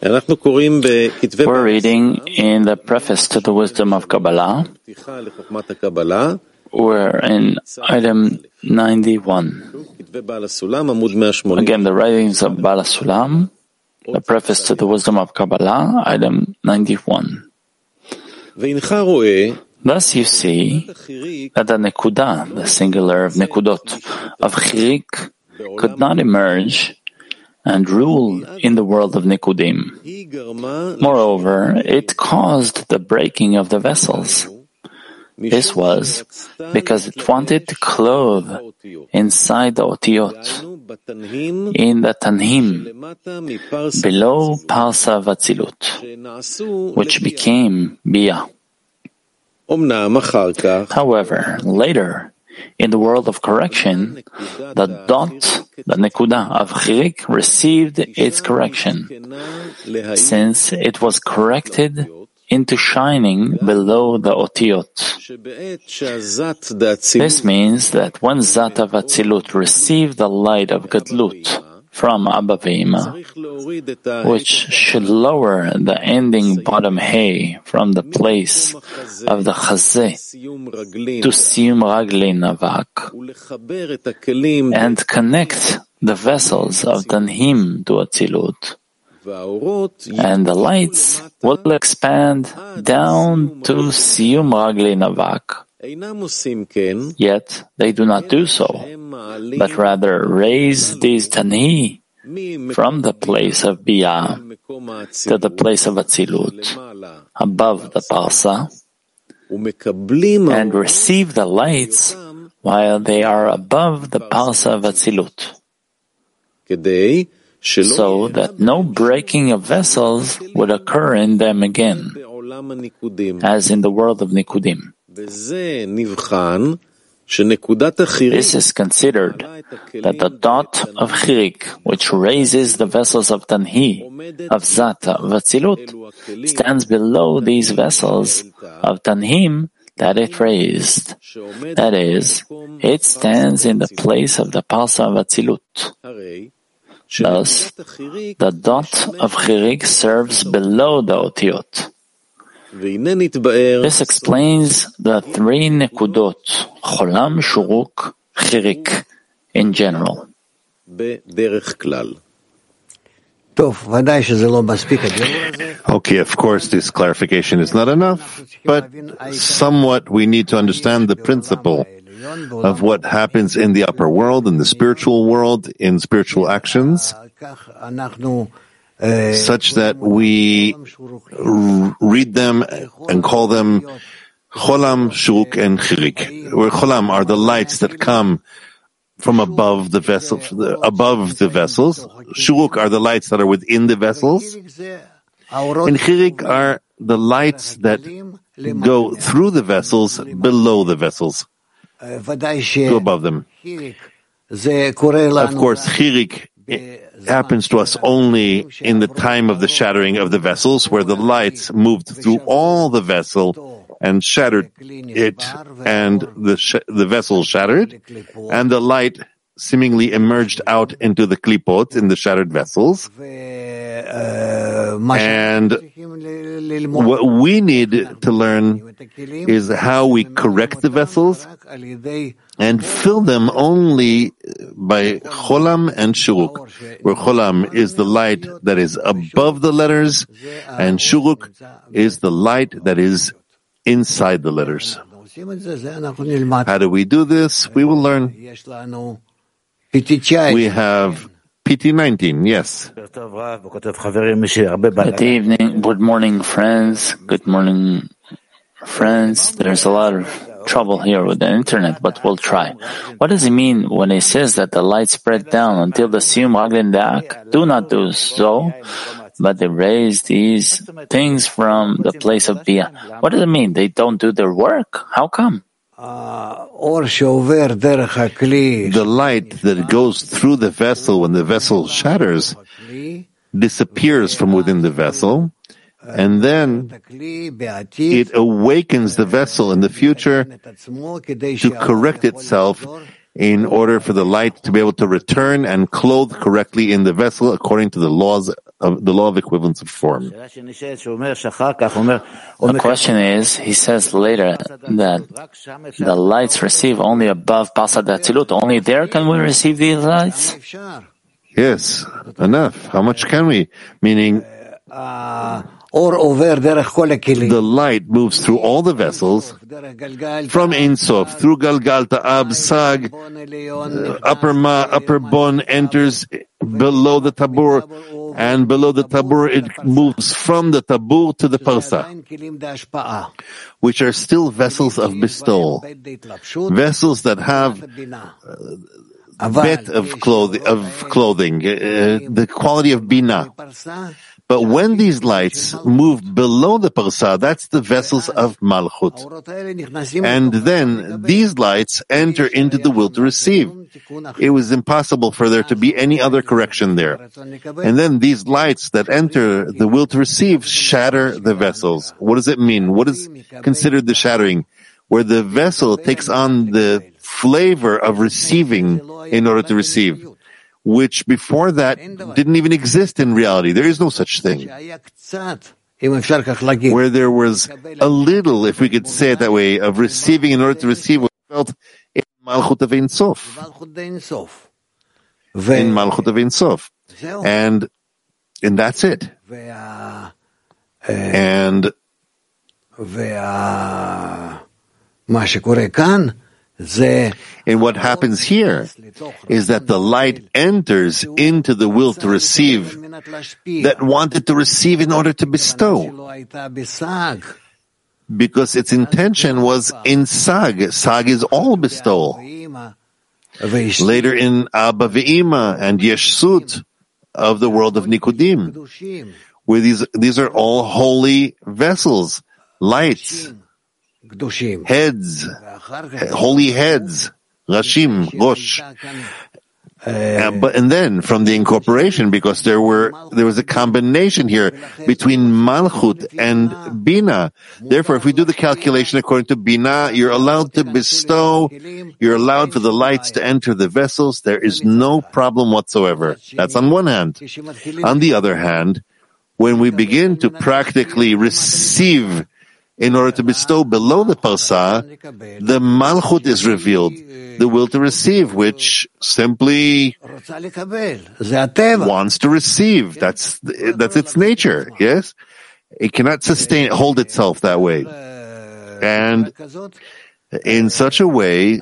We're reading in the preface to the Wisdom of Kabbalah. We're in item 91. Again, the writings of Baal HaSulam, the preface to the Wisdom of Kabbalah, item 91. Thus you see that the Nekuda, the singular of Nekudot, of Chirik, could not emerge and rule in the world of Nekudim. Moreover, it caused the breaking of the vessels. This was because it wanted to clothe inside the Otiyot, in the Tanhim, below Parsa Vatzilut, which became Biyah. However, later, in the world of correction, the dot, the nekuda of Chirik, received its correction, since it was corrected into shining below the otiyot. This means that when Zat of Atzilut received the light of Gadlut from Abba Ve'ima, which should lower the ending bottom hay from the place of the Chazeh to Siyum Ragli Navak, and connect the vessels of Tanhim to Atzilut, and the lights will expand down to Siyum Ragli Navak. Yet they do not do so, but rather raise these Tanhi from the place of Biyah to the place of Atzilut, above the Parsa, and receive the lights while they are above the Parsa of Atzilut, so that no breaking of vessels would occur in them again, as in the world of Nikudim. This is considered that the dot of Chirik, which raises the vessels of Tanhi, of Zata, of Atzilut, stands below these vessels of Tanhim that it raised. That is, it stands in the place of the Parsa of Atzilut. Thus, the dot of Chirik serves below the Otiyot. This explains the three Nekudot, Cholam, Shuruk, Chirik, in general. Okay, of course, this clarification is not enough, but somewhat we need to understand the principle of what happens in the upper world, in the spiritual world, in spiritual actions, such that we read them and call them Cholam, Shuruk, and Chirik. Where Cholam are the lights that come from above the vessels. Shuruk are the lights that are within the vessels. And Chirik are the lights that go through the vessels, below the vessels, go above them. Of course, Chirik happens to us only in the time of the shattering of the vessels, where the lights moved through all the vessel and shattered it, and the vessel shattered, and the light seemingly emerged out into the klipot, in the shattered vessels. And what we need to learn is how we correct the vessels and fill them only by Cholam and Shuruk, where Cholam is the light that is above the letters, and Shuruk is the light that is inside the letters. How do we do this? We will learn. We have PT19, yes. Good evening, good morning, friends. Good morning, friends. There's a lot of trouble here with the internet, but we'll try. What does it mean when he says that the light spread down until the Siyum Ragli Navak? Do not do so, but they raise these things from the place of Biyah. What does it mean? They don't do their work? How come? The light that goes through the vessel when the vessel shatters disappears from within the vessel, and then it awakens the vessel in the future to correct itself in order for the light to be able to return and clothe correctly in the vessel according to the law of equivalence of form. The question is, he says later that the lights receive only above Pasad Atzilut. Only there can we receive these lights? Yes, enough. How much can we? Meaning, the light moves through all the vessels, from Ein Sof, through Galgalta, Ab, Sag, upper Bon enters below the Tabur, and below the Tabur it moves from the Tabur to the Parsa, which are still vessels of bestowal, vessels that have bet of clothing, the quality of Bina. But when these lights move below the Parsa, that's the vessels of Malchut. And then these lights enter into the will to receive. It was impossible for there to be any other correction there. And then these lights that enter the will to receive shatter the vessels. What does it mean? What is considered the shattering? Where the vessel takes on the flavor of receiving in order to receive, which before that didn't even exist in reality. There is no such thing. Where there was a little, if we could say it that way, of receiving in order to receive what felt in Malchut of Ein Sof. In Malchut of Ein Sof. And that's it. And and what happens here is that the light enters into the will to receive that wanted to receive in order to bestow. Because its intention was in Sag. Sag is all bestowal. Later in Abba Ve'ima and Yeshut of the world of Nikudim, where these are all holy vessels, lights, heads, holy heads, Rashim, Rosh. And then from the incorporation, because there was a combination here between Malchut and Bina. Therefore, if we do the calculation according to Bina, you're allowed to bestow, you're allowed for the lights to enter the vessels. There is no problem whatsoever. That's on one hand. On the other hand, when we begin to practically receive in order to bestow below the Parsa, the Malchut is revealed, the will to receive, which simply wants to receive. That's its nature, yes? It cannot hold itself that way. And in such a way,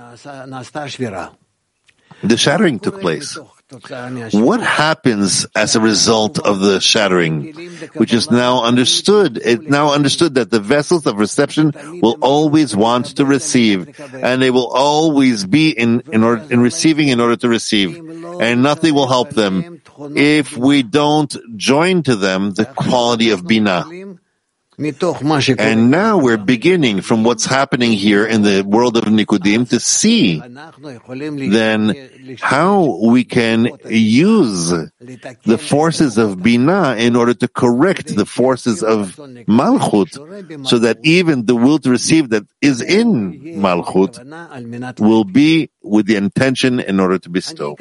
the shattering took place. What happens as a result of the shattering, which is now understood? It's now understood that the vessels of reception will always want to receive, and they will always be in receiving in order to receive, and nothing will help them if we don't join to them the quality of Bina. And now we're beginning from what's happening here in the world of Nikudim to see then how we can use the forces of Bina in order to correct the forces of Malchut, so that even the will to receive that is in Malchut will be with the intention in order to bestow.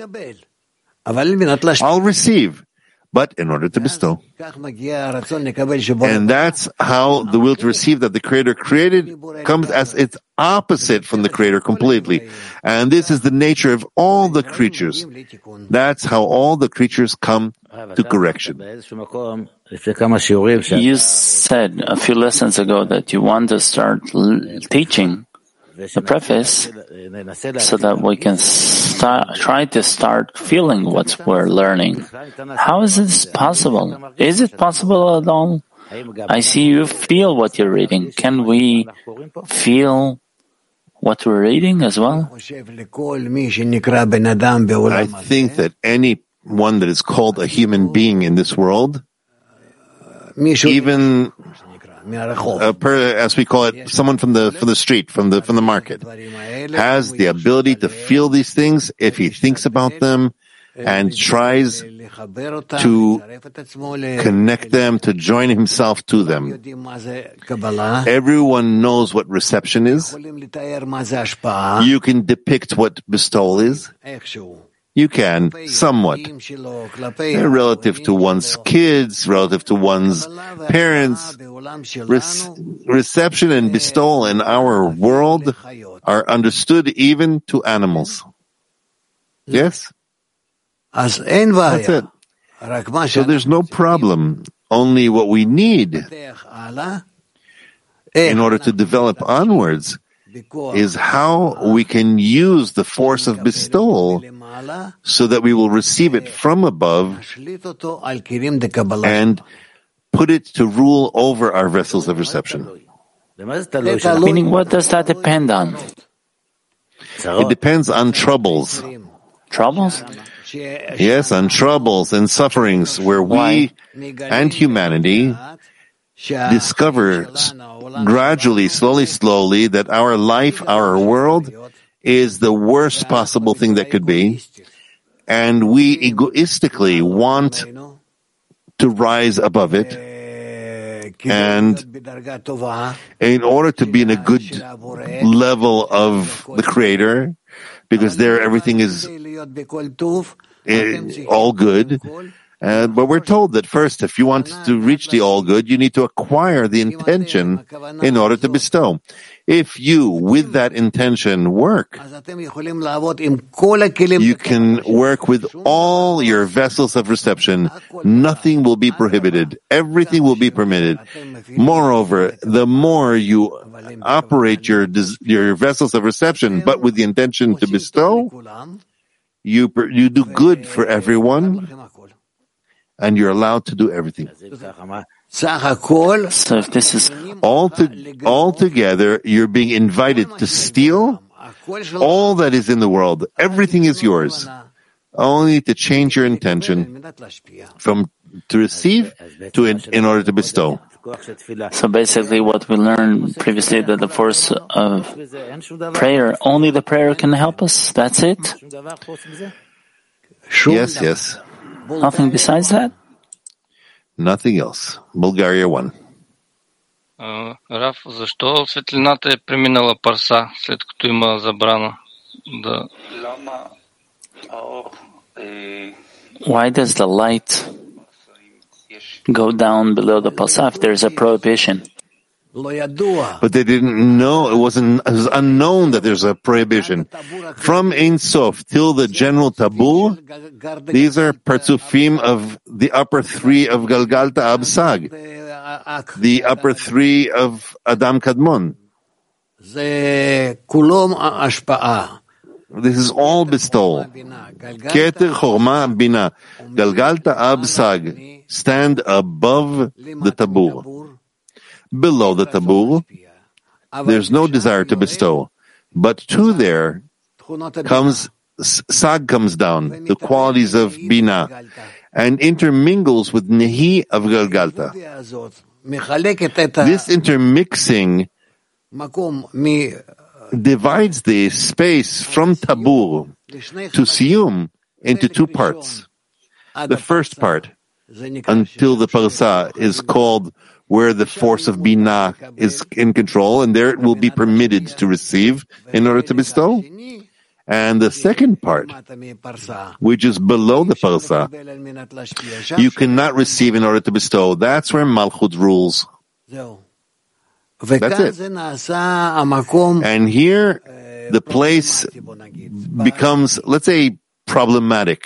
I'll receive, but in order to bestow. And that's how the will to receive that the Creator created comes as its opposite from the Creator completely. And this is the nature of all the creatures. That's how all the creatures come to correction. You said a few lessons ago that you want to start teaching the preface so that we can try to start feeling what we're learning. How is this possible? Is it possible at all? I see you feel what you're reading. Can we feel what we're reading as well? I think that anyone that is called a human being in this world, even as we call it, someone from the street, from the market, has the ability to feel these things if he thinks about them and tries to connect them, to join himself to them. Everyone knows what reception is. You can depict what bestowal is. You can, somewhat. Relative to one's kids, relative to one's parents. Reception and bestowal in our world are understood even to animals. Yes? That's it. So there's no problem. Only what we need in order to develop onwards is how we can use the force of bestowal so that we will receive it from above and put it to rule over our vessels of reception. Meaning, what does that depend on? It depends on troubles. Troubles? Yes, on troubles and sufferings where we and humanity discover gradually, slowly, that our life, our world, is the worst possible thing that could be, and we egoistically want to rise above it, and in order to be in a good level of the Creator, because there everything is all good. But we're told that first, if you want to reach the all good, you need to acquire the intention in order to bestow. If you, with that intention, work, you can work with all your vessels of reception. Nothing will be prohibited. Everything will be permitted. Moreover, the more you operate your vessels of reception, but with the intention to bestow, you do good for everyone, and you're allowed to do everything. So if this is altogether, you're being invited to steal all that is in the world. Everything is yours. Only to change your intention from to receive to in order to bestow. So basically what we learned previously, that the force of prayer, only the prayer can help us. That's it? Yes. Nothing besides that? Nothing else. Bulgaria 1. Раф, защо светлината е преминала парса, след като има забрана да... Why does the light go down below the parsa if there's a prohibition? But they didn't know, it was unknown that there's a prohibition. From Ein Sof till the general tabur, these are partsufim of the upper three of Galgalta Absag, the upper three of Adam Kadmon. This is all bestowal. Keter, Chorma, Bina. Galgalta Absag stand above the tabur. Below the tabur, there's no desire to bestow. But to there comes, Sag comes down, the qualities of Bina, and intermingles with Nehi of Galgalta. This intermixing divides the space from tabur to siyum into two parts. The first part, until the parsa, is called where the force of Bina is in control, and there it will be permitted to receive in order to bestow. And the second part, which is below the parsa, you cannot receive in order to bestow. That's where Malchut rules. That's it. And here, the place becomes, let's say, problematic.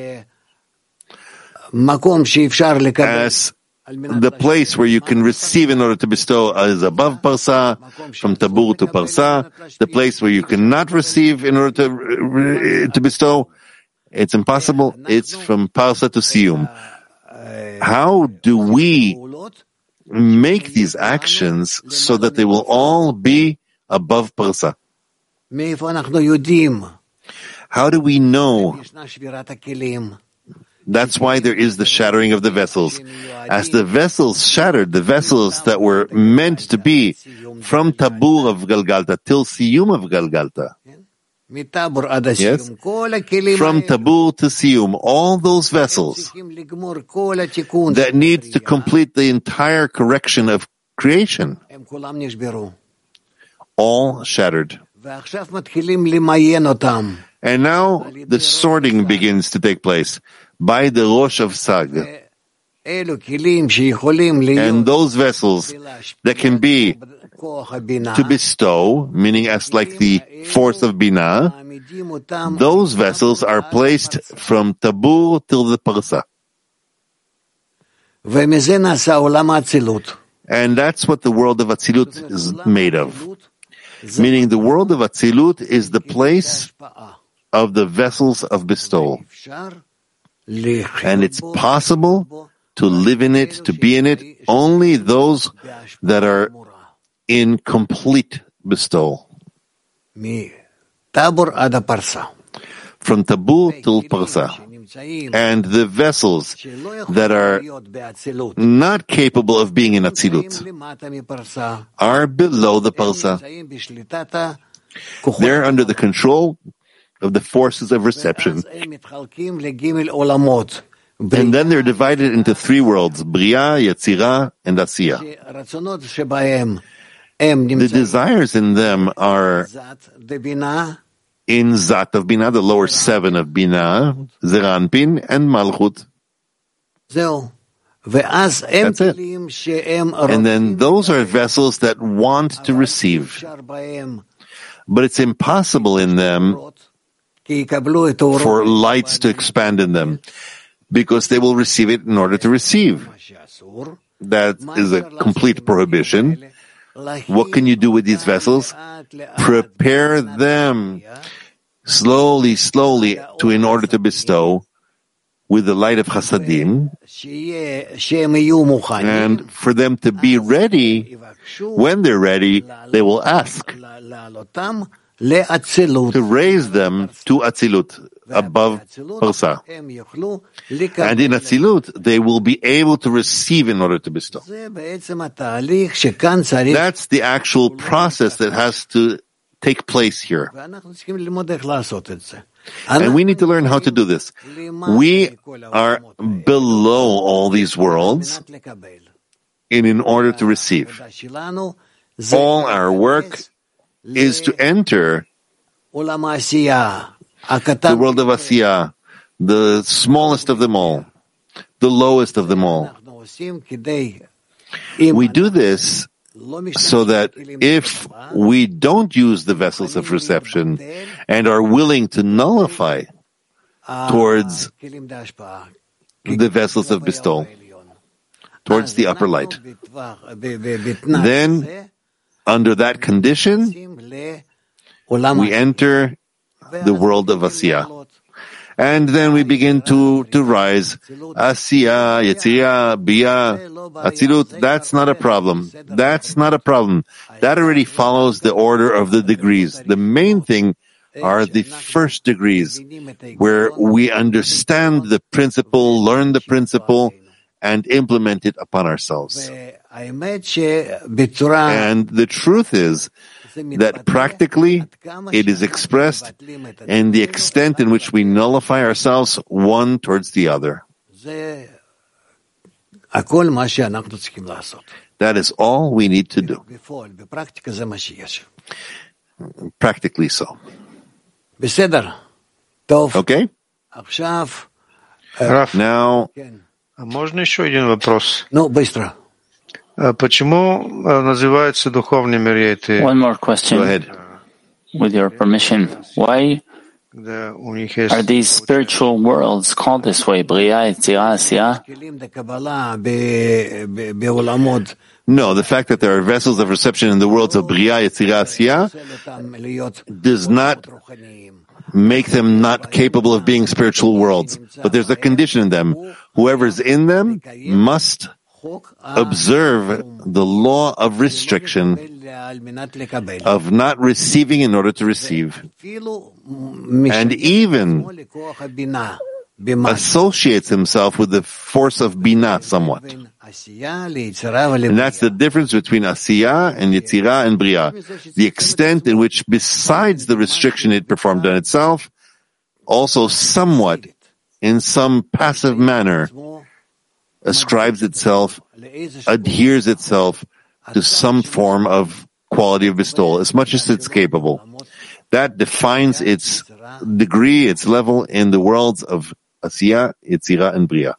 As the place where you can receive in order to bestow is above parsa, from tabur to parsa. The place where you cannot receive in order to bestow, it's impossible. It's from parsa to siyum. How do we make these actions so that they will all be above parsa? How do we know? That's why there is the shattering of the vessels. As the vessels shattered, the vessels that were meant to be from tabur of Galgalta till siyum of Galgalta, Yes? From Tabur to Siyum, all those vessels that need to complete the entire correction of creation, all shattered. And now the sorting begins to take place by the Rosh of Sag. And those vessels that can be to bestow, meaning as like the force of Binah, those vessels are placed from Tabur till the Parsa. And that's what the world of Atzilut is made of. Meaning the world of Atzilut is the place of the vessels of bestowal. And it's possible to live in it, to be in it, only those that are in complete bestowal. From Tabur till Parsa. And the vessels that are not capable of being in Atzilut are below the Parsa. They're under the control of the forces of reception. And then they're divided into three worlds, Bria, Yetzirah, and Asiya. The desires in them are in Zat of Binah, the lower seven of Binah, Zeranpin, and Malchut. That's it. And then those are vessels that want to receive. But it's impossible in them for lights to expand in them, because they will receive it in order to receive. That is a complete prohibition. What can you do with these vessels? Prepare them slowly, in order to bestow with the light of Chasadim, and for them to be ready. When they're ready, they will ask to raise them to Atzilut, above Parsa. And in Atzilut, they will be able to receive in order to bestow. That's the actual process that has to take place here. And we need to learn how to do this. We are below all these worlds in order to receive. All our work is to enter the world of Asiya, the smallest of them all, the lowest of them all. We do this so that if we don't use the vessels of reception and are willing to nullify towards the vessels of bestowal, towards the upper light, then under that condition, we enter the world of Asiya. And then we begin to rise. Asiya, Yetzirah, Bia, Atzilut, that's not a problem. That's not a problem. That already follows the order of the degrees. The main thing are the first degrees, where we understand the principle, learn the principle, and implement it upon ourselves. And the truth is that practically it is expressed in the extent in which we nullify ourselves one towards the other. That is all we need to do. Practically so. Okay? Now, можно еще один вопрос? Bыстро. Почему называется духовный мир эти? One more question. Go ahead. With your permission. Why are these spiritual worlds called this way? Bria, Yetzirah, Asiya? No, the fact that there are vessels of reception in the worlds of Bria, Yetzirah, Asiya does not make them not capable of being spiritual worlds. But there's a condition in them. Whoever's in them must observe the law of restriction, of not receiving in order to receive, and even associates himself with the force of Binah somewhat. And that's the difference between Asiyah and Yetzirah and Bria. The extent in which, besides the restriction it performed on itself, also somewhat, in some passive manner, ascribes itself, adheres itself to some form of quality of bestowal, as much as it's capable. That defines its degree, its level in the worlds of Asiyah, Yetzirah, and Bria.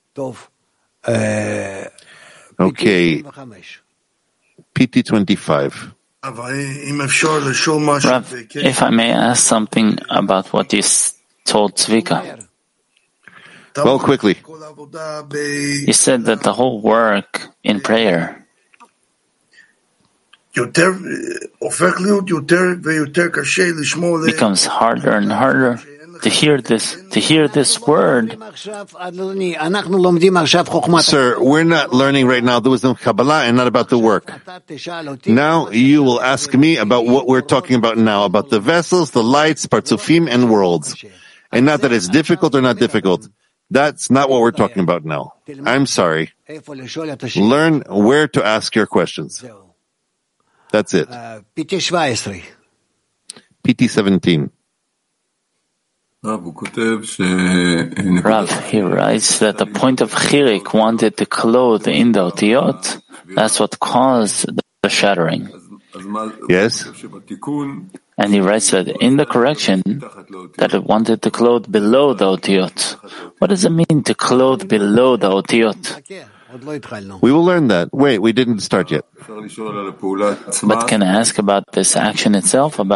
Okay. PT 25. Rav, if I may ask something about what you told Tzvika. Well, quickly. You said that the whole work in prayer becomes harder and harder to hear this word. Sir, we're not learning right now the wisdom of Kabbalah and not about the work. Now you will ask me about what we're talking about now, about the vessels, the lights, partzufim, and worlds. And not that it's difficult or not difficult. That's not what we're talking about now. I'm sorry. Learn where to ask your questions. That's it. PT 17. Rav, he writes that the point of Chirik wanted to clothe in the Otiyot. That's what caused the shattering. Yes. And he writes that in the correction, that it wanted to clothe below the Otiyot. What does it mean to clothe below the Otiyot? We will learn that. Wait, we didn't start yet. But can I ask about this action itself, of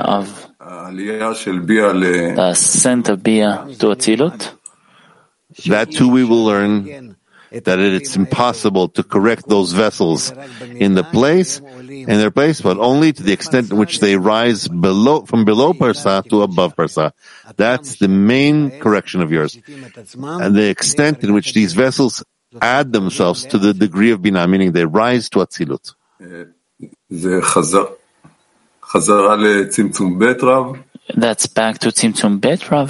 the ascent of Bia to Atzilut? That too we will learn, that it's impossible to correct those vessels in their place, but only to the extent in which they rise from below Parsa to above Parsa. That's the main correction of yours. And the extent in which these vessels add themselves to the degree of Binah, meaning they rise to Atzilut. That's back to Tzimtzum Bet, Rav?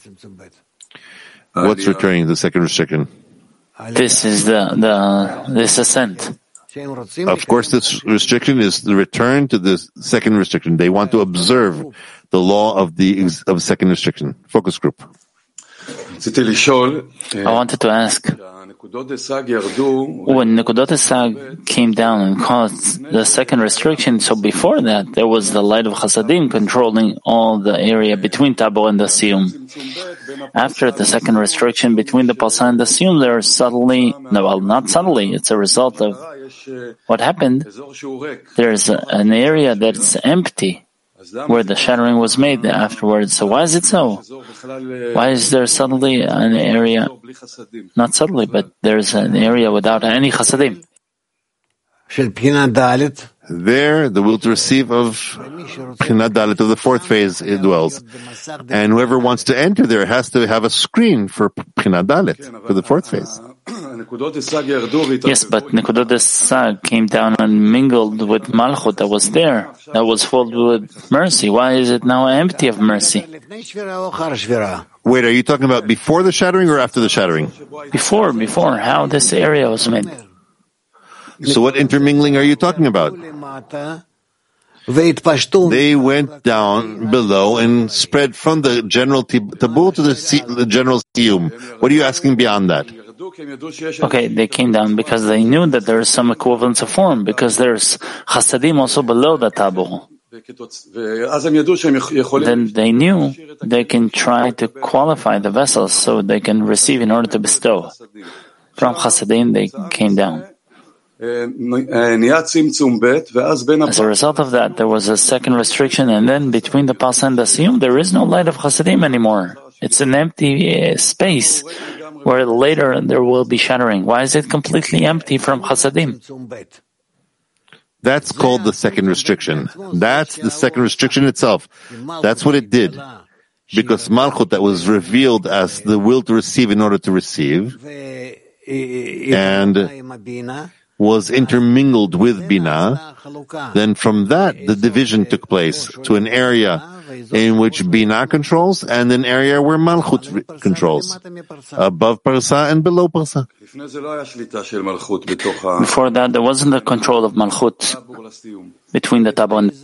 What's returning the second restriction? This is this ascent. Of course, this restriction is the return to the second restriction. They want to observe the law of second restriction. Focus group. I wanted to ask, when Nekudot Esag came down and caused the second restriction, so before that, there was the light of Chasadim controlling all the area between Tabor and the Siyum. After the second restriction between the Parsa and the Siyum, there not subtly, it's a result of what happened. There's an area that's empty, where the shattering was made afterwards. So why is it so? Why is there suddenly an area, not suddenly, but there's an area without any chasadim? There, the will to receive of Bchinat Dalet of the fourth phase, it dwells. And whoever wants to enter there has to have a screen for Bchinat Dalet, for the fourth phase. Yes, but Nekudot Esag came down and mingled with Malchut that was there, that was filled with mercy. Why is it now empty of mercy? Wait, are you talking about before the shattering or after the shattering? Before, how this area was made. So what intermingling are you talking about? They went down below and spread from the general taboo to the general siyum. What are you asking beyond that? Okay, they came down because they knew that there is some equivalence of form, because there's chasadim also below the tabu. Then they knew they can try to qualify the vessels so they can receive in order to bestow. From chasadim they came down. As a result of that, there was a second restriction, and then between the Parsa and the Siyum, there is no light of chasadim anymore. It's an empty space where later there will be shattering. Why is it completely empty from chasadim? That's called the second restriction. That's the second restriction itself. That's what it did. Because Malchut, that was revealed as the will to receive in order to receive, and was intermingled with Binah, then from that the division took place to an area in which Binah controls, and an area where Malchut controls, above Parsa and below Parsa. Before that, there wasn't the control of Malchut between the Tabo and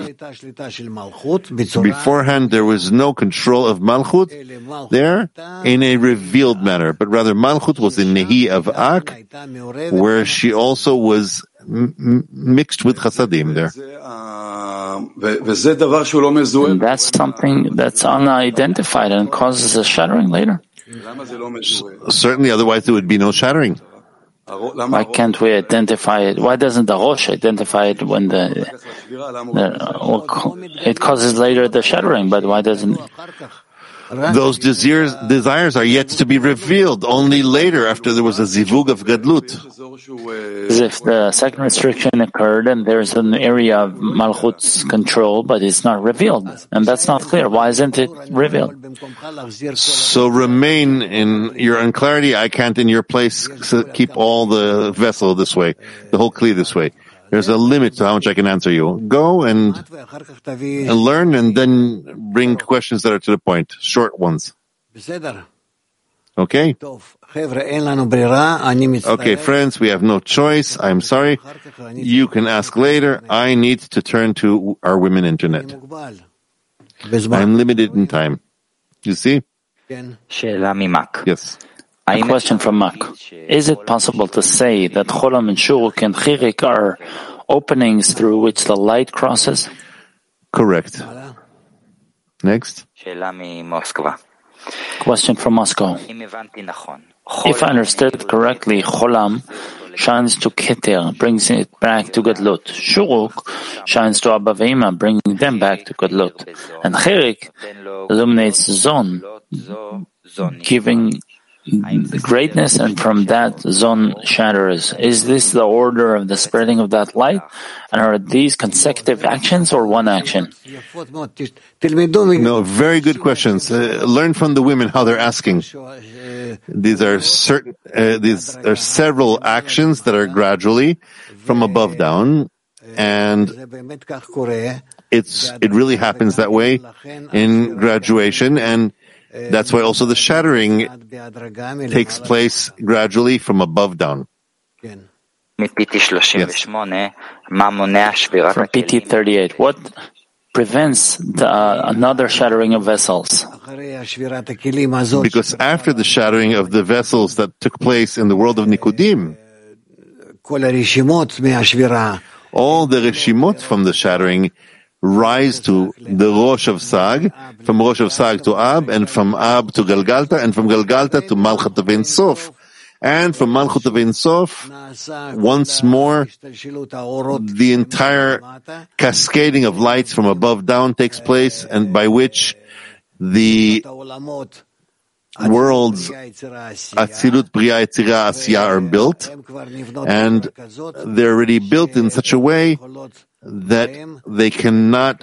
the Siyum. Beforehand, there was no control of Malchut there in a revealed manner, but rather Malchut was in Nehi of Ak, where she also was mixed with Chasadim there. And that's something that's unidentified and causes a shattering later. Certainly, otherwise there would be no shattering. Why can't we identify it? Why doesn't the Rosh identify it when it causes later the shattering, but why doesn't... Those desires are yet to be revealed only later, after there was a zivug of gadlut. As if the second restriction occurred and there's an area of Malchut's control, but it's not revealed. And that's not clear. Why isn't it revealed? So remain in your unclarity. I can't in your place keep all the vessel this way, the whole kli this way. There's a limit to how much I can answer you. Go and learn, and then bring questions that are to the point, short ones. Okay? Okay, friends, we have no choice. I'm sorry. You can ask later. I need to turn to our women internet. I'm limited in time. You see? Yes. A question from Mak. Is it possible to say that Cholam and Shuruk and Chirik are openings through which the light crosses? Correct. Next. Question from Moscow. If I understood correctly, Cholam shines to Keter, brings it back to Gadlut. Shuruk shines to Abba Veima, bringing them back to Gadlut. And Chirik illuminates Zon, giving greatness, and from that Zon shatters. Is this the order of the spreading of that light? And are these consecutive actions or one action? No, very good questions. Learn from the women how they're asking. These are several actions that are gradually from above down, and it really happens that way in graduation, and that's why also the shattering takes place gradually from above down. Yes. From PT 38, what prevents another shattering of vessels? Because after the shattering of the vessels that took place in the world of Nikudim, all the reshimot from the shattering rise to the Rosh of Sag, from Rosh of Sag to Ab, and from Ab to Galgalta, and from Galgalta to Malchut of Ein Sof. And from Malchut of Ein Sof, once more, the entire cascading of lights from above down takes place, and by which the worlds Atzilut, Bria, Yetzirah, Asiyah are built, and they're already built in such a way that they cannot,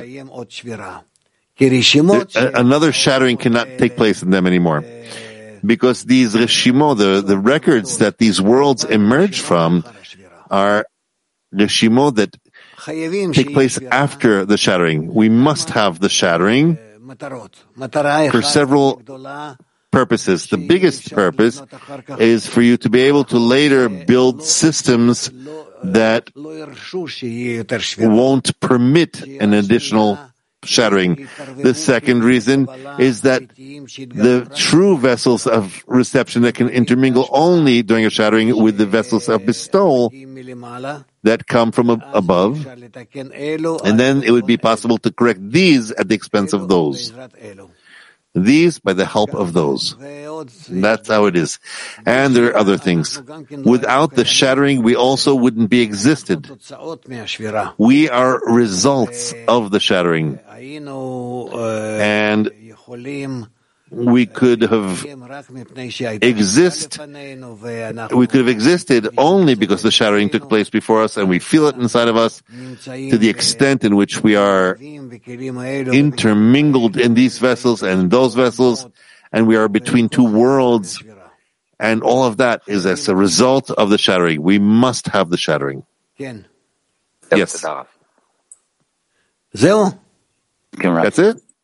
another shattering cannot take place in them anymore. Because these reshimo, the records that these worlds emerge from, are reshimo that take place after the shattering. We must have the shattering for several purposes. The biggest purpose is for you to be able to later build systems that won't permit an additional shattering. The second reason is that the true vessels of reception that can intermingle only during a shattering with the vessels of bestowal that come from above, and then it would be possible to correct these at the expense of those. These by the help of those. That's how it is. And there are other things. Without the shattering, we also wouldn't be existed. We are results of the shattering. And we could have existed only because the shattering took place before us, and we feel it inside of us to the extent in which we are intermingled in these vessels and in those vessels, and we are between two worlds, and all of that is as a result of the shattering. We must have the shattering. Yes. That's it?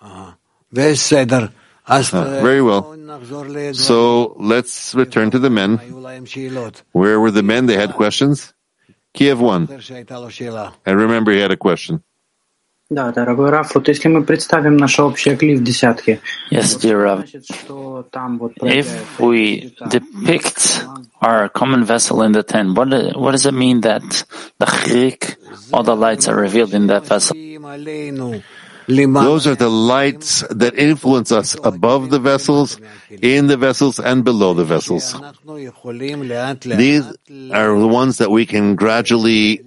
Very well. So let's return to the men. Where were the men? They had questions. Kiev 1. And remember, he had a question. Да, дорогой Раф, вот если мы представим наше общее кли в десятке, Yes, dear Rav. If we depict our common vessel in the 10, what does it mean that the chrik, all the lights are revealed in that vessel? Those are the lights that influence us above the vessels, in the vessels, and below the vessels. These are the ones that we can gradually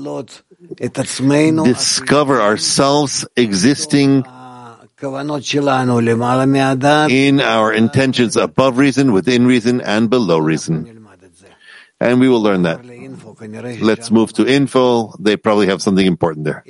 discover ourselves existing in our intentions above reason, within reason, and below reason. And we will learn that. Let's move to info. They probably have something important there.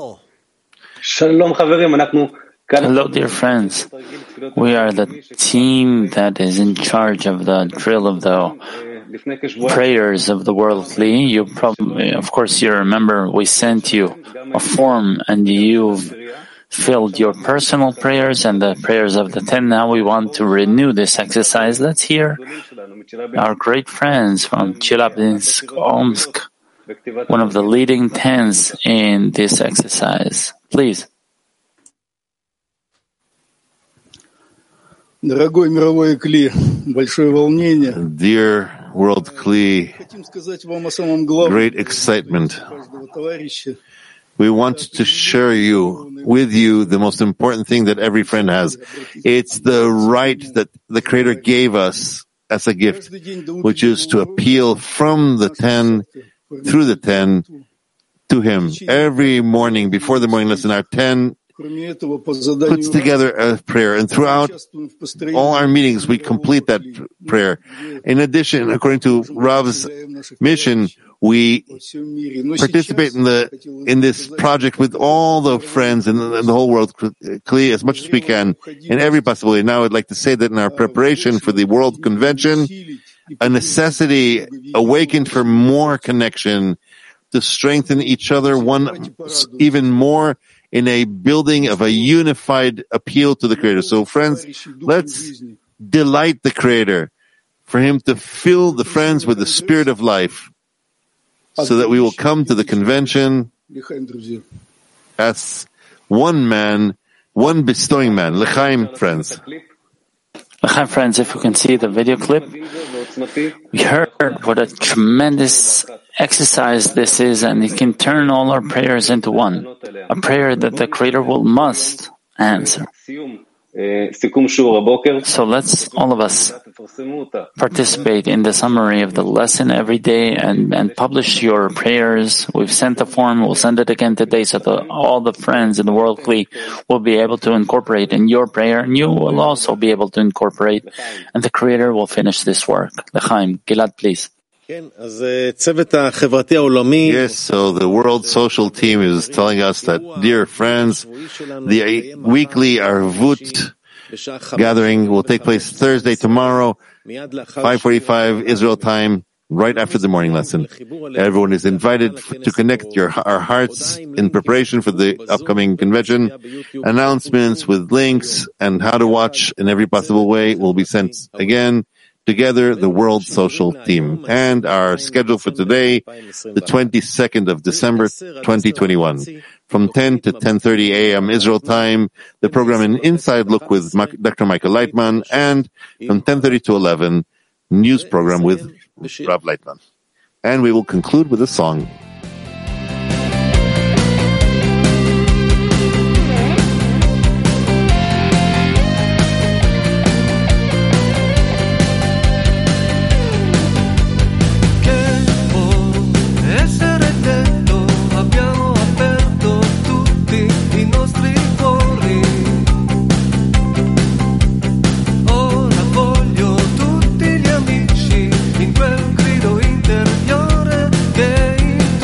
Hello, dear friends. We are the team that is in charge of the drill of the prayers of the world Kli. You probably, of course, you remember we sent you a form and you've filled your personal prayers and the prayers of the 10. Now we want to renew this exercise. Let's hear our great friends from Chelyabinsk, Omsk, one of the leading 10s in this exercise. Please. Dear World Kli, great excitement. We want to share with you the most important thing that every friend has. It's the right that the Creator gave us as a gift, which is to appeal from the 10 through the 10 to Him. Every morning, before the morning lesson, our 10 puts together a prayer, and throughout all our meetings, we complete that prayer. In addition, according to Rav's mission, we participate in this project with all the friends in the whole world, Kli, as much as we can, in every possible way. Now, I'd like to say that in our preparation for the World Convention, a necessity awakened for more connection, to strengthen each other even more in a building of a unified appeal to the Creator. So friends, let's delight the Creator for Him to fill the friends with the spirit of life so that we will come to the convention as one man, one bestowing man. L'chaim, friends. L'chaim, friends, if you can see the video clip, we heard what a tremendous exercise this is, and it can turn all our prayers into one, a prayer that the Creator must answer. So let's all of us participate in the summary of the lesson every day and publish your prayers. We've sent the form, we'll send it again today so that all the friends in the World Kli will be able to incorporate in your prayer, and you will also be able to incorporate, and the Creator will finish this work. L'chaim, Gilad, please. Yes, so the World Social Team is telling us that, dear friends, the weekly Arvut gathering will take place Thursday, tomorrow, 5:45 Israel time, right after the morning lesson. Everyone is invited to connect our hearts in preparation for the upcoming convention. Announcements with links and how to watch in every possible way will be sent again. Together, the World Social Team, and our schedule for today, the 22nd of December, 2021, from 10 to 10:30 a.m. Israel time, the program An Inside Look with Dr. Michael Leitman, and from 10:30 to 11, news program with Rav Leitman. And we will conclude with a song. In quel grido interiore che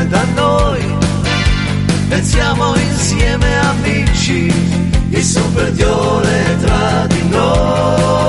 da noi, e siamo insieme amici, il super Diole tra di noi.